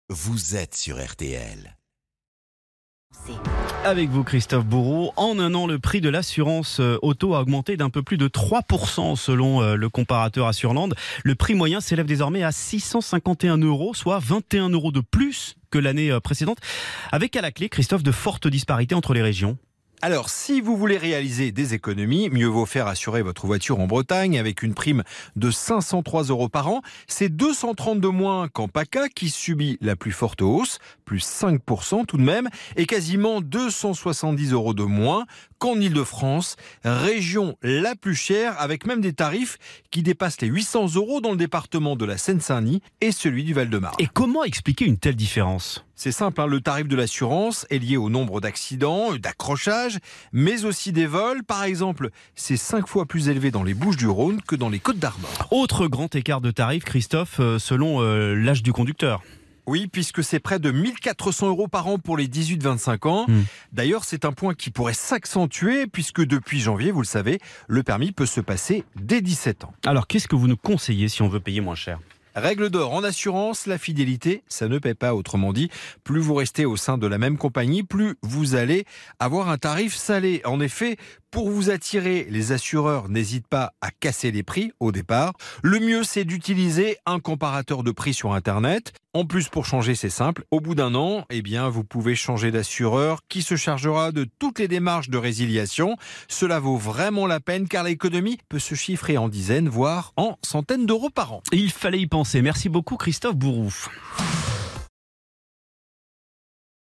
Vous êtes sur RTL. Avec vous Christophe Bourreau, en un an le prix de l'assurance auto a augmenté d'un peu plus de 3% selon le comparateur Assurland. Le prix moyen s'élève désormais à 651 €, soit 21 € de plus que l'année précédente, avec à la clé, Christophe, de fortes disparités entre les régions. Alors, si vous voulez réaliser des économies, mieux vaut faire assurer votre voiture en Bretagne avec une prime de 503 € par an. C'est 230 de moins qu'en PACA qui subit la plus forte hausse, plus 5% tout de même, et quasiment 270 € de moins qu'en Ile-de-France, région la plus chère, avec même des tarifs qui dépassent les 800 € dans le département de la Seine-Saint-Denis et celui du Val-de-Marne. Et comment expliquer une telle différence ? C'est simple, le tarif de l'assurance est lié au nombre d'accidents, d'accrochages, mais aussi des vols. Par exemple, c'est 5 fois plus élevé dans les Bouches-du-Rhône que dans les Côtes-d'Armor. Autre grand écart de tarif, Christophe, selon l'âge du conducteur. Oui, puisque c'est près de 1400 € par an pour les 18-25 ans. D'ailleurs, c'est un point qui pourrait s'accentuer puisque depuis janvier, vous le savez, le permis peut se passer dès 17 ans. Alors, qu'est-ce que vous nous conseillez si on veut payer moins cher ? Règle d'or en assurance, la fidélité, ça ne paie pas. Autrement dit, plus vous restez au sein de la même compagnie, plus vous allez avoir un tarif salé. En effet, pour vous attirer, les assureurs n'hésitent pas à casser les prix au départ. Le mieux, c'est d'utiliser un comparateur de prix sur Internet. En plus, pour changer, c'est simple. Au bout d'un an, vous pouvez changer d'assureur qui se chargera de toutes les démarches de résiliation. Cela vaut vraiment la peine car l'économie peut se chiffrer en dizaines, voire en centaines d'euros par an. Il fallait y penser. Merci beaucoup Christophe Bourreau.